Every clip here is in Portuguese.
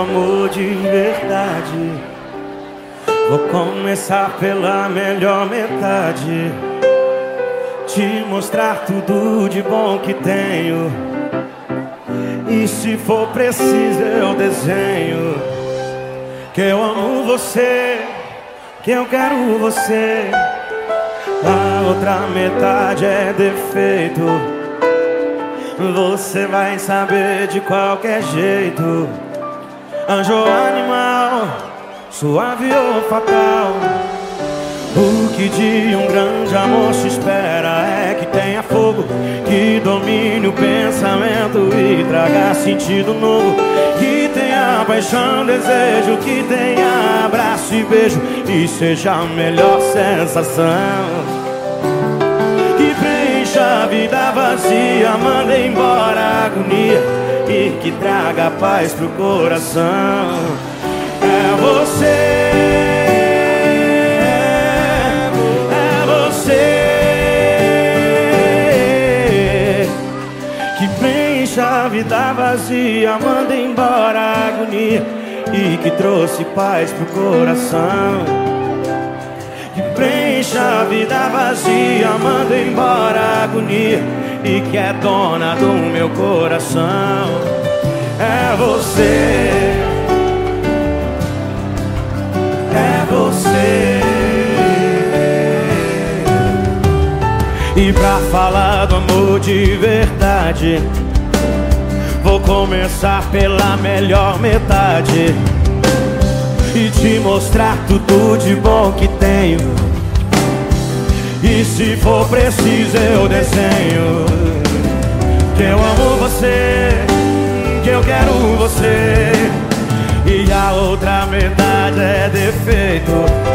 amor de verdade. Vou começar pela melhor metade, te mostrar tudo de bom que tenho. E se for preciso eu desenho que eu amo você, que eu quero você. A outra metade é defeito, você vai saber de qualquer jeito. Anjo ou animal, suave ou fatal, o que de um grande amor se espera é que tenha fogo, que domine o pensamento e traga sentido novo, que tenha paixão, desejo, que tenha abraço e beijo e seja a melhor sensação, que preencha a vida vazia, manda embora a agonia e que traga paz pro coração. É você, que preencha a vida vazia, manda embora a agonia e que trouxe paz pro coração. Que preencha a vida vazia, manda embora a agonia e que é dona do meu coração. É você, é você. E pra falar do amor de verdade, vou começar pela melhor metade e te mostrar tudo de bom que tenho. E se for preciso eu desenho que eu amo você, que eu quero você. E a outra metade é defeito,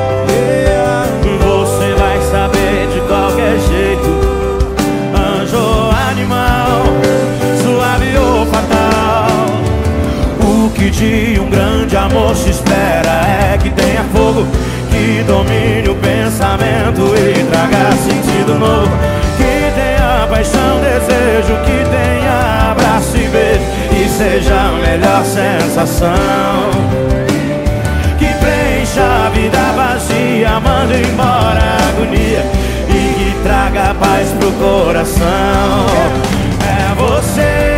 você vai saber de qualquer jeito. Anjo ou animal, suave ou fatal, o que de um grande amor se espera é que tenha fogo, que domine o pensamento e traga sentido novo, que tenha paixão, desejo, que tenha abraço e beijo e seja a melhor sensação, que preencha a vida vazia, manda embora a agonia e que traga paz pro coração. É você,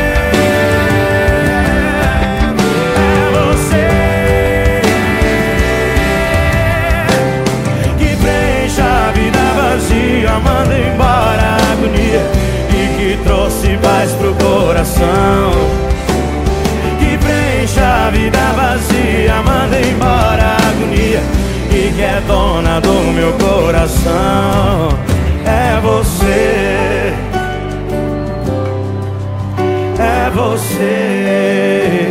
manda embora a agonia e que trouxe paz pro coração, que preencha a vida vazia, manda embora a agonia e que é dona do meu coração. É você, é você.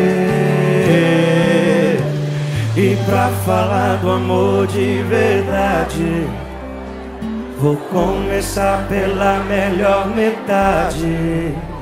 E pra falar do amor de verdade, vou começar pela melhor metade.